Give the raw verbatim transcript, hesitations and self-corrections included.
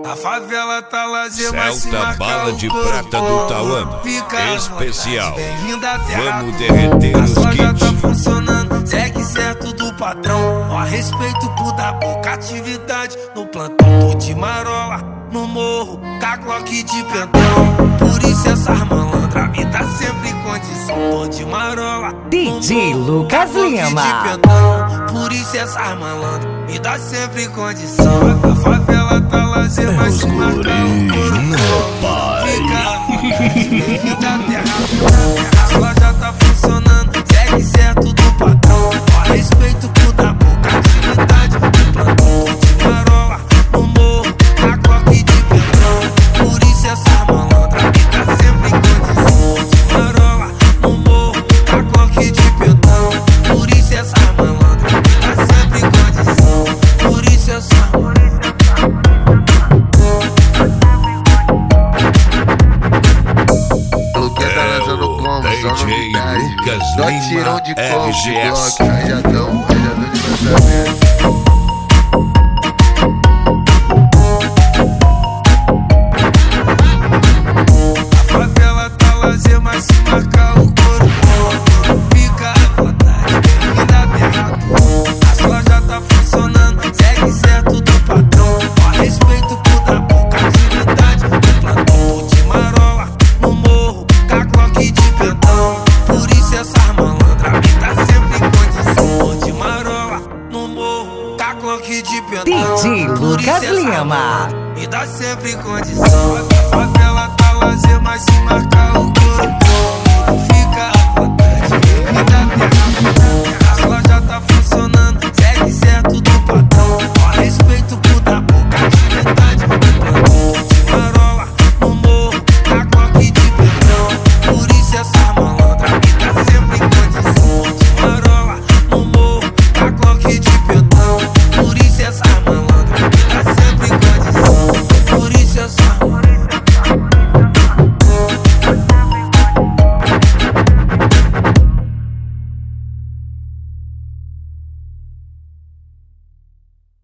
A favela tá lazer, mas se Celta marcar bala o de corpo, prata do Tauano, fica especial. Bem-vinda à terra. Vamos derreter a os soja tá kits. funcionando, segue certo do patrão. Ó, respeito por dar pouca atividade. No plantão tô de marola, no morro, cacloque de pentão. Por isso essas malandras me dá sempre condição. Tô de marola, D J Lucas Lima. de pentão. Por isso essas malandras me dá sempre condição. A favela tá lazer, mas se marcar o corpo, fica da terra. A loja tá funcionando, segue certo do patrão. Ó, respeito por dar pouca atividade. No plantão de marola, no morro, cacloque de pentão. Por isso essas malandras me dá sempre condição. De marola, no morro, cacloque de pentão. Por isso essas malandras me dá sempre condição. Por isso essas D J Lucas Lima, de R G S. Rajadão, rajadão de lançamento. A favela tá lazer, mas se marcar o corpo, fica à vontade, bem-vinda à terra. A loja tá funcionando, segue certo do patrão. Ó, respeito por dar pouca atividade. No plantão de marola, no morro, cacloque de pentão. Por isso essas malandras me dá sempre condição. Tô de marola, no morro, cacloque de pentão. D J Por isso Lucas essas Lima. malandras me dá sempre condição. A favela tá lazer, mas se marcar o corpo, fica